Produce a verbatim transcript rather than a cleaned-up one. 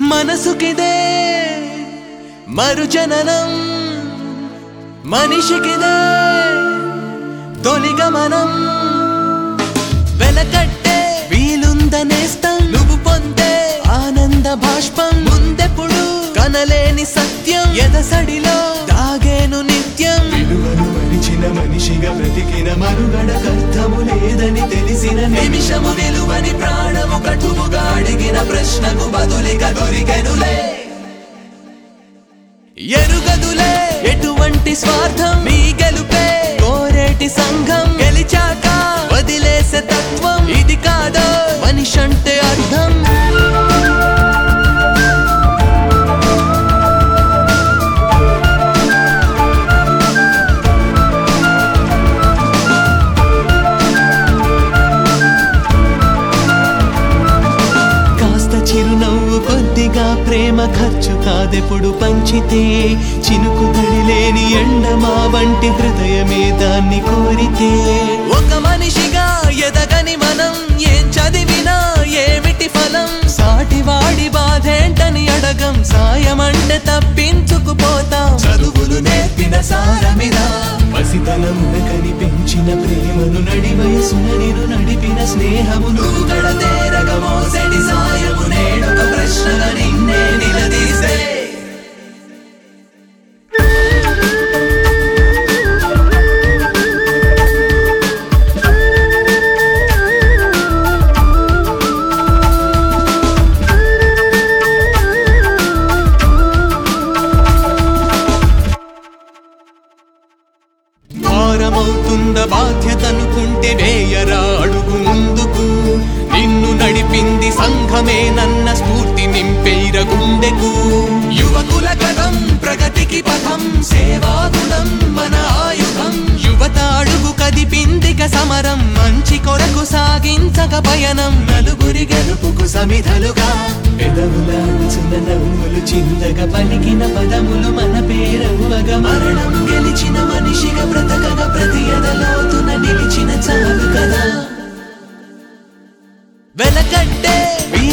మనసుకిదే మరుజననం మనిషికిదే తొలిగమనం వెనకట్టే వీలుందనేస్తం నువ్వు పొందే ఆనంద భాష్పం ముందెప్పుడు కనలేని సత్యం ఎదసడిలో దాగేను నిత్యం విలువను మరిచిన మనిషిగా బ్రతికిన మనుగడకర్థము లేదని తెలిసిన నిమిషము విలువని ప్రాణము కటువుగా అడిగిన ప్రశ్నకు బదులిగా దొరికెనులే ఎరుగదులే ఎటువంటి స్వార్థం మీ గెలుపే కోరేటి సంఘం గెలిచాక వదిలేసే తత్వం ఇది కాదో మనిషంటే అర్థం చిరునవ్వు కొద్దిగా ప్రేమ ఖర్చు కాదెప్పుడు పంచితే చినుకు తడిలేని ఎండమా వంటి హృదయమే దాన్ని కోరితే ఒక మనిషిగా ఎదగని మనం ఏం చదివినా ఏమిటి ఫలం సాటివాడి బాధేంటని అడగం సాయమంటే తప్పించుకుపోతాం చదువులు నేర్పిన సారమిరా పసితనమున కనిపించిన ప్రేమను నడి వయసున నిన్ను నడిపిన స్నేహమును గడతేరగ మోసెడి సాయము నేడొక ప్రశ్నగా నిన్నే నిలదీసే భారమవుతుంద బాధ్యతనుకుంటే వేయరా అడుగు ముందుకు నిన్ను నడిపింది సంఘమే నన్న స్ఫూర్తి నింపేర గుండెకు యువకుల కథం ప్రగతికి పథం సేవాగుణం మన ఆయుధం యువత అడుగు కదిపిందిక సమరం మంచి కొరకు సాగించక పయనం నలుగురి గెలుపుకు సమిధలుగా పెదవుల అంచున నవ్వులు చిందగా పలికిన పదములు మన పేరవ్వగా మరణం గెలిచిన మనిషిగా బ్రతకగా ప్రతి ఎదలోతున నిలిచిన చాలు కదా వెనకట్టే